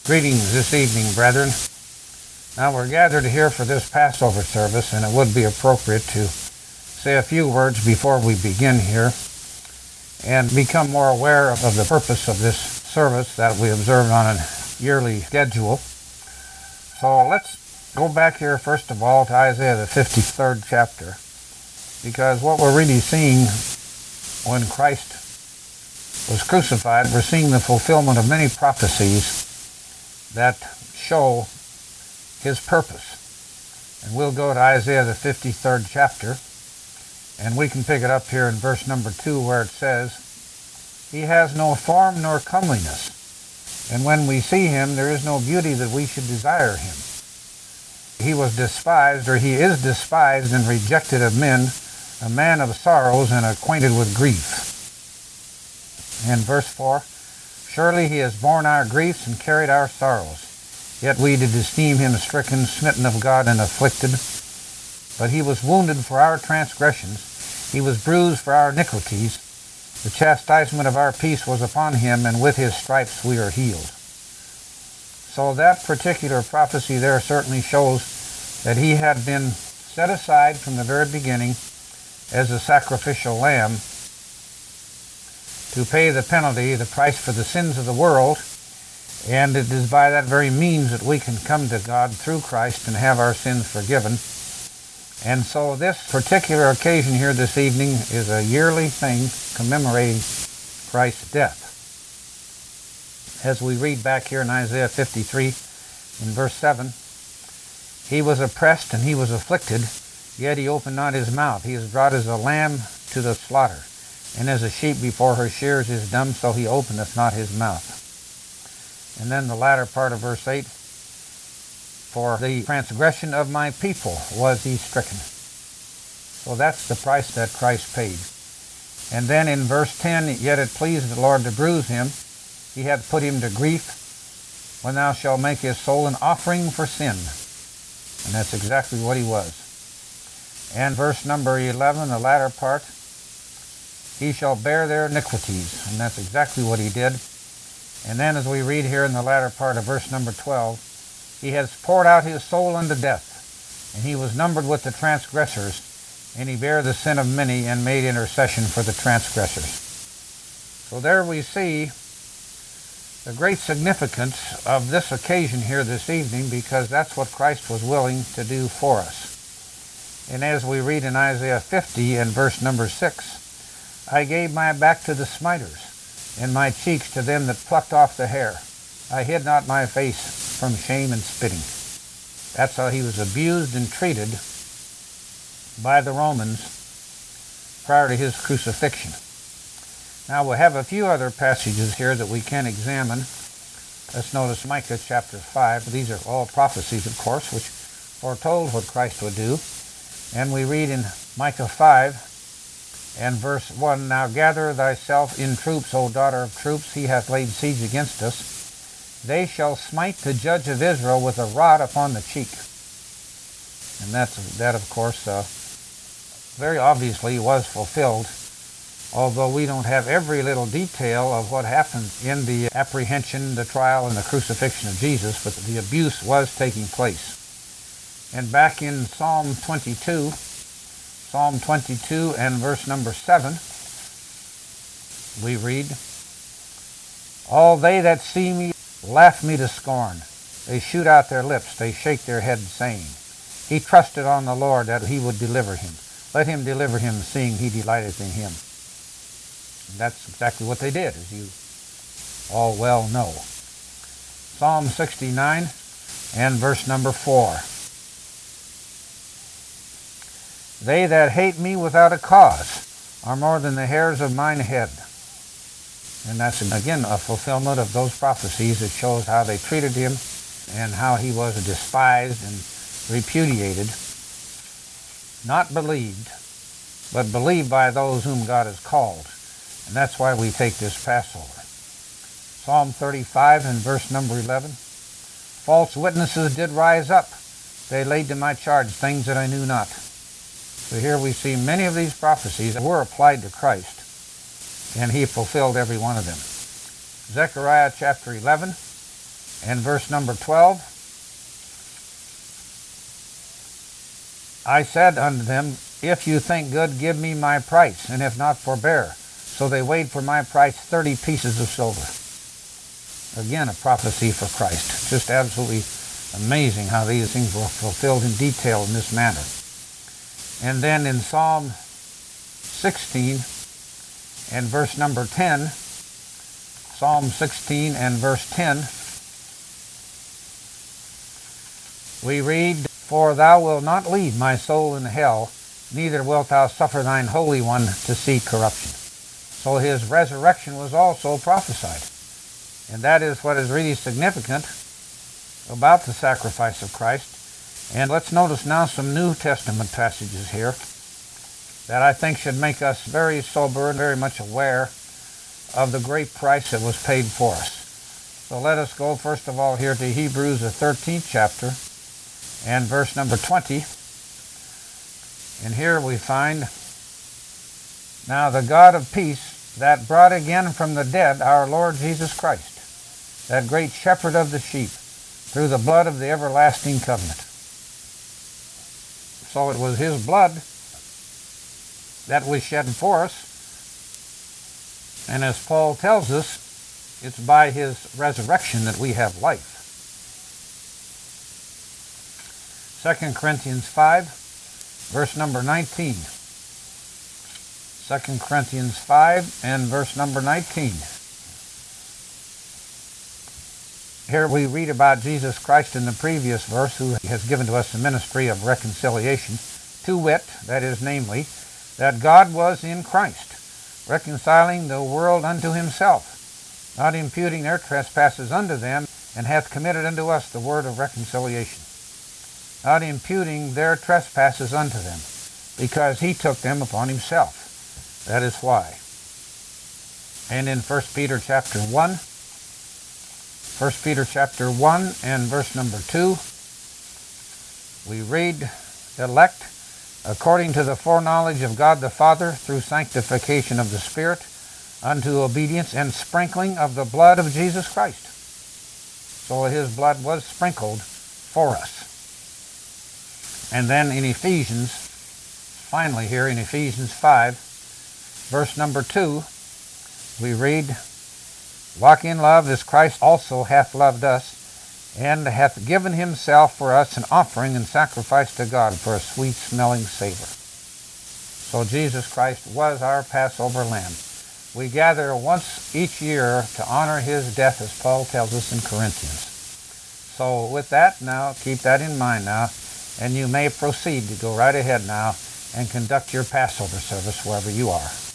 Greetings this evening, brethren. Now we're gathered here for this Passover service, and it would be appropriate to say a few words before we begin here and become more aware of the purpose of this service that we observe on a yearly schedule. So let's go back here first of all to Isaiah the 53rd chapter, because what we're really seeing when Christ was crucified, we're seeing the fulfillment of many prophecies that show his purpose. And we'll go to Isaiah the 53rd chapter, and we can pick it up here in verse number 2 where it says, "He has no form nor comeliness, and when we see him there is no beauty that we should desire him. He was despised, or he is despised and rejected of men, a man of sorrows and acquainted with grief." And verse 4, "Surely he has borne our griefs and carried our sorrows. Yet we did esteem him stricken, smitten of God, and afflicted. But he was wounded for our transgressions, he was bruised for our iniquities. The chastisement of our peace was upon him, and with his stripes we are healed." So that particular prophecy there certainly shows that he had been set aside from the very beginning as a sacrificial lamb to pay the penalty, the price for the sins of the world, and it is by that very means that we can come to God through Christ and have our sins forgiven. And so this particular occasion here this evening is a yearly thing commemorating Christ's death. As we read back here in Isaiah 53 in verse 7, "He was oppressed and he was afflicted, yet he opened not his mouth. He is brought as a lamb to the slaughter, and as a sheep before her shears is dumb, so he openeth not his mouth." And then the latter part of verse 8, "For the transgression of my people was he stricken." So that's the price that Christ paid. And then in verse 10, "Yet it pleased the Lord to bruise him. He hath put him to grief. When thou shalt make his soul an offering for sin." And that's exactly what he was. And verse number 11, the latter part, "He shall bear their iniquities." And that's exactly what he did. And then as we read here in the latter part of verse number 12, "He has poured out his soul unto death, and he was numbered with the transgressors, and he bare the sin of many, and made intercession for the transgressors." So there we see the great significance of this occasion here this evening, because that's what Christ was willing to do for us. And as we read in Isaiah 50 and verse number 6, "I gave my back to the smiters, and my cheeks to them that plucked off the hair. I hid not my face from shame and spitting." That's how he was abused and treated by the Romans prior to his crucifixion. Now we'll have a few other passages here that we can examine. Let's notice Micah chapter 5. These are all prophecies, of course, which foretold what Christ would do. And we read in Micah 5 and verse 1, "Now gather thyself in troops, O daughter of troops. He hath laid siege against us. They shall smite the judge of Israel with a rod upon the cheek." And that of course, very obviously was fulfilled, although we don't have every little detail of what happened in the apprehension, the trial, and the crucifixion of Jesus, but the abuse was taking place. And back in Psalm 22 and verse number 7, we read, "All they that see me laugh me to scorn. They shoot out their lips, they shake their heads, saying, He trusted on the Lord that he would deliver him. Let him deliver him, seeing he delighteth in him." And that's exactly what they did, as you all well know. Psalm 69 and verse number 4. "They that hate me without a cause are more than the hairs of mine head." And that's again a fulfillment of those prophecies that shows how they treated him and how he was despised and repudiated, not believed, but believed by those whom God has called. And that's why we take this Passover. Psalm 35 and verse number 11, "False witnesses did rise up. They laid to my charge things that I knew not." So here we see many of these prophecies that were applied to Christ, and he fulfilled every one of them. Zechariah chapter 11 and verse number 12, I said unto them, if you think good, give me my price, and if not, forbear. So they weighed for my price 30 pieces of silver. Again, a prophecy for Christ. Just absolutely amazing how these things were fulfilled in detail in this manner. And then in Psalm 16 and verse number 10, Psalm 16 and verse 10, we read, for thou wilt not leave my soul in hell, neither wilt thou suffer thine Holy One to see corruption. So his resurrection was also prophesied. And that is what is really significant about the sacrifice of Christ. And let's notice now some New Testament passages here that I think should make us very sober and very much aware of the great price that was paid for us. So let us go first of all here to Hebrews, the 13th chapter, and verse number 20. And here we find, now the God of peace that brought again from the dead our Lord Jesus Christ, that great shepherd of the sheep, through the blood of the everlasting covenant. So it was his blood that was shed for us. And as Paul tells us, it's by his resurrection that we have life. 2 Corinthians 5, verse number 19. 2 Corinthians 5 and verse number 19. Here we read about Jesus Christ in the previous verse, who has given to us the ministry of reconciliation, to wit, that is, namely, that God was in Christ, reconciling the world unto himself, not imputing their trespasses unto them, and hath committed unto us the word of reconciliation. Not imputing their trespasses unto them, because he took them upon himself. That is why. And in 1 Peter chapter 1, 1 Peter chapter 1 and verse number 2, we read, elect according to the foreknowledge of God the Father, through sanctification of the Spirit, unto obedience and sprinkling of the blood of Jesus Christ. So his blood was sprinkled for us. And then in Ephesians, finally here in Ephesians 5, verse number 2, we read, walk in love as Christ also hath loved us, and hath given himself for us an offering and sacrifice to God for a sweet-smelling savor. So Jesus Christ was our Passover lamb. We gather once each year to honor his death, as Paul tells us in Corinthians. So with that now, keep that in mind now, and you may proceed to go right ahead now and conduct your Passover service wherever you are.